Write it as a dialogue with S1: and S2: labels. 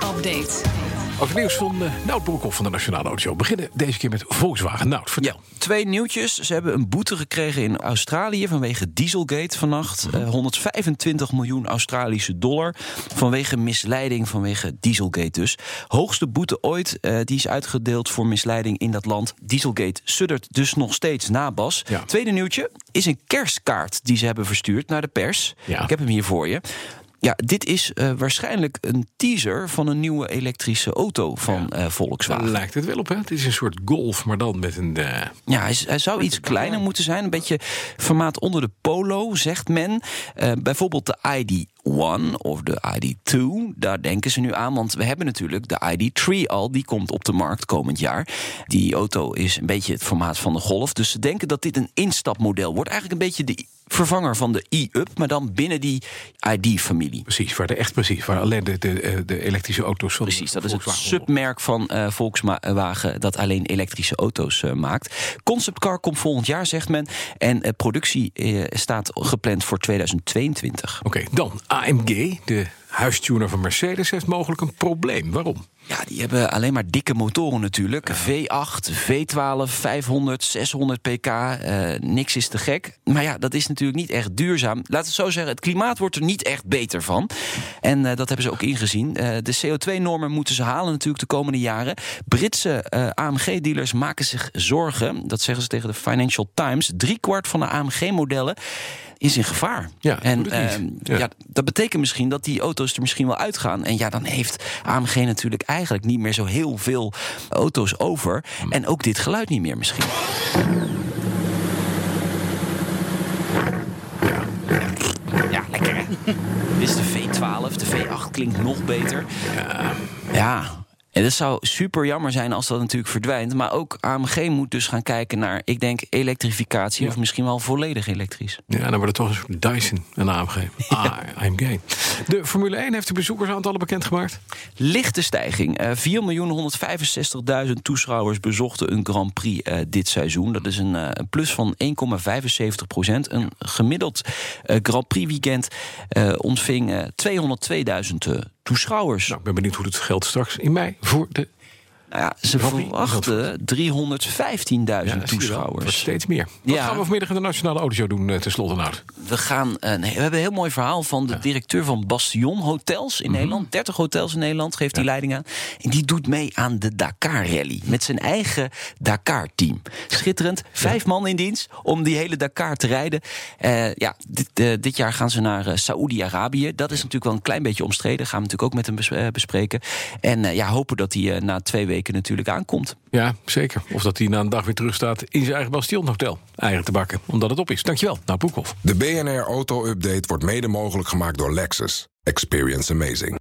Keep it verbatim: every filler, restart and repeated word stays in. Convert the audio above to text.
S1: Update.
S2: Ook het nieuws van uh, Nout Broekhoff van de Nationale Autoshow. We beginnen deze keer met Volkswagen. Nout, vertel.
S3: Ja, twee nieuwtjes. Ze hebben een boete gekregen in Australië vanwege Dieselgate vannacht. Mm-hmm. Uh, honderdvijfentwintig miljoen Australische dollar vanwege misleiding, vanwege Dieselgate dus. Hoogste boete ooit, uh, die is uitgedeeld voor misleiding in dat land. Dieselgate suddert dus nog steeds na, Bas. Ja. Tweede nieuwtje is een kerstkaart die ze hebben verstuurd naar de pers. Ja. Ik heb hem hier voor je. Ja, dit is uh, waarschijnlijk een teaser van een nieuwe elektrische auto van ja. uh, Volkswagen.
S2: Daar lijkt het wel op, hè? Het is een soort Golf, maar dan met een... Uh...
S3: Ja, hij, hij zou iets kleiner moeten zijn. Een beetje formaat onder de Polo, zegt men. Uh, bijvoorbeeld de I D one of de I D two, daar denken ze nu aan. Want we hebben natuurlijk de I D three al, die komt op de markt komend jaar. Die auto is een beetje het formaat van de Golf. Dus ze denken dat dit een instapmodel wordt. Eigenlijk een beetje de vervanger van de e-up, maar dan binnen die I D-familie.
S2: Precies, waar de echt precies, waar alleen de, de, de elektrische auto's van
S3: Precies, dat is het submerk van uh, Volkswagen dat alleen elektrische auto's uh, maakt. Conceptcar komt volgend jaar, zegt men. En uh, productie uh, staat gepland voor tweeduizend tweeëntwintig.
S2: Oké, okay, dan A M G, de huistuner van Mercedes, heeft mogelijk een probleem. Waarom?
S3: Ja, die hebben alleen maar dikke motoren natuurlijk. V acht, V twaalf, vijfhonderd, zeshonderd pk. Uh, niks is te gek. Maar ja, dat is natuurlijk niet echt duurzaam. Laten we het zo zeggen, het klimaat wordt er niet echt beter van. En uh, dat hebben ze ook ingezien. Uh, de C O twee normen moeten ze halen natuurlijk de komende jaren. Britse uh, A M G-dealers maken zich zorgen. Dat zeggen ze tegen de Financial Times. Driekwart van de A M G-modellen is in gevaar.
S2: Ja,
S3: en uh,
S2: ja.
S3: ja, dat betekent misschien dat die auto's er misschien wel uitgaan. En ja, dan heeft A M G natuurlijk eigenlijk niet meer zo heel veel auto's over. Hmm. En ook dit geluid niet meer misschien. Ja, ja lekker hè? Dit is de V twaalf, de V acht klinkt nog beter. Ja. Ja. En dat zou super jammer zijn als dat natuurlijk verdwijnt. Maar ook A M G moet dus gaan kijken naar, ik denk, elektrificatie. Ja. Of misschien wel volledig elektrisch.
S2: Ja, dan wordt het toch een soort Dyson, een A M G. Ja. Ah, A M G. De Formule één heeft de bezoekersaantallen bekendgemaakt.
S3: Lichte stijging. Uh, vier miljoen honderdvijfenzestigduizend toeschouwers bezochten een Grand Prix uh, dit seizoen. Dat is een, uh, een plus van één komma vijfenzeventig procent. Een gemiddeld uh, Grand Prix weekend uh, ontving uh, tweehonderdtweeduizend uh, toeschouwers.
S2: Nou, ik ben benieuwd hoe het geldt straks in mei voor de...
S3: Nou ja, ze verwachten driehonderdvijftienduizend ja, toeschouwers.
S2: Wordt steeds meer. Wat ja. gaan we vanmiddag in de Nationale Autoshow doen, uh, tenslotte, Nout?
S3: We gaan, uh, nee, we hebben een heel mooi verhaal van de ja. directeur van Bastion Hotels in mm-hmm. Nederland. dertig hotels in Nederland, geeft ja. die leiding aan. En die doet mee aan de Dakar Rally. Met zijn eigen Dakar-team. Schitterend. Vijf ja. man in dienst om die hele Dakar te rijden. Uh, ja, dit, uh, dit jaar gaan ze naar uh, Saoedi-Arabië. Dat is natuurlijk wel een klein beetje omstreden. Gaan we natuurlijk ook met hem bes- uh, bespreken. En uh, ja, hopen dat hij uh, na twee weken natuurlijk aankomt.
S2: Ja, zeker. Of dat hij na een dag weer terug staat in zijn eigen Bastion-hotel. Eigen te bakken, omdat het op is. Dankjewel, Nout Broekhoff.
S4: De B N R Auto-update wordt mede mogelijk gemaakt door Lexus. Experience amazing.